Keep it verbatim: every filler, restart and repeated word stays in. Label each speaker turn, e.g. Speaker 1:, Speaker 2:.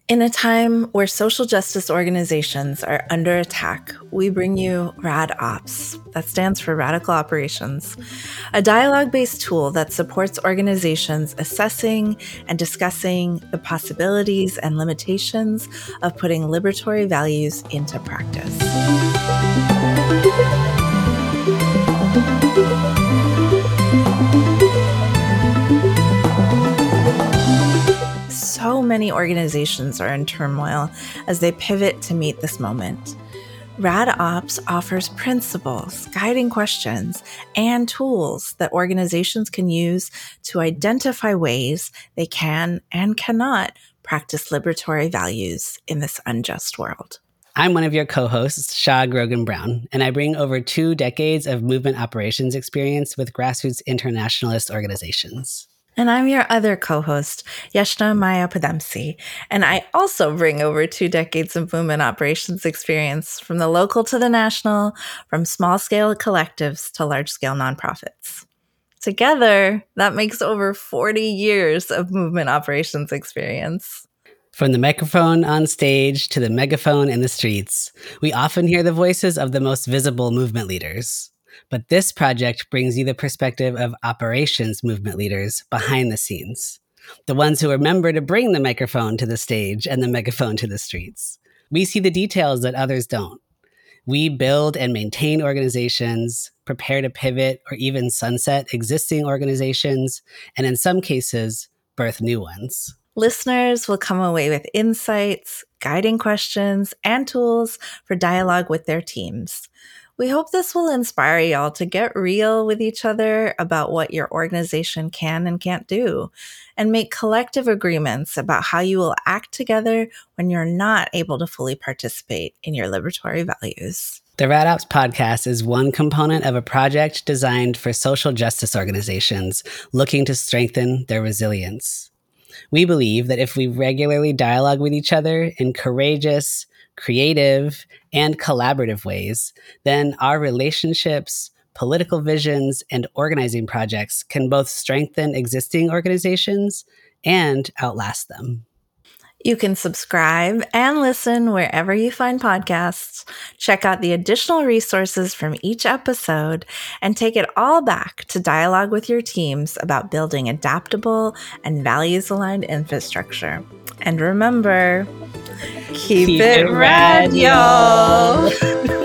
Speaker 1: In a time where social justice organizations are under attack, we bring you RADOps. That stands for Radical Operations, a dialogue-based tool that supports organizations assessing and discussing the possibilities and limitations of putting liberatory values into practice. So many organizations are in turmoil as they pivot to meet this moment. RADOps offers principles, guiding questions, and tools that organizations can use to identify ways they can and cannot practice liberatory values in this unjust world.
Speaker 2: I'm one of your co-hosts, Shah Grogan Brown, and I bring over two decades of movement operations experience with grassroots internationalist organizations.
Speaker 1: And I'm your other co-host, Yashna Maya Padamsi, and I also bring over two decades of movement operations experience from the local to the national, from small-scale collectives to large-scale nonprofits. Together, that makes over forty years of movement operations experience.
Speaker 2: From the microphone on stage to the megaphone in the streets, we often hear the voices of the most visible movement leaders. But this project brings you the perspective of operations movement leaders behind the scenes, the ones who remember to bring the microphone to the stage and the megaphone to the streets. We see the details that others don't. We build and maintain organizations, prepare to pivot or even sunset existing organizations, and in some cases, birth new ones.
Speaker 1: Listeners will come away with insights, guiding questions, and tools for dialogue with their teams. We hope this will inspire y'all to get real with each other about what your organization can and can't do, and make collective agreements about how you will act together when you're not able to fully participate in your liberatory values.
Speaker 2: The RADOps podcast is one component of a project designed for social justice organizations looking to strengthen their resilience. We believe that if we regularly dialogue with each other in courageous, creative, and collaborative ways, then our relationships, political visions, and organizing projects can both strengthen existing organizations and outlast them.
Speaker 1: You can subscribe and listen wherever you find podcasts, check out the additional resources from each episode, and take it all back to dialogue with your teams about building adaptable and values-aligned infrastructure. And remember, keep, keep it, it rad, y'all!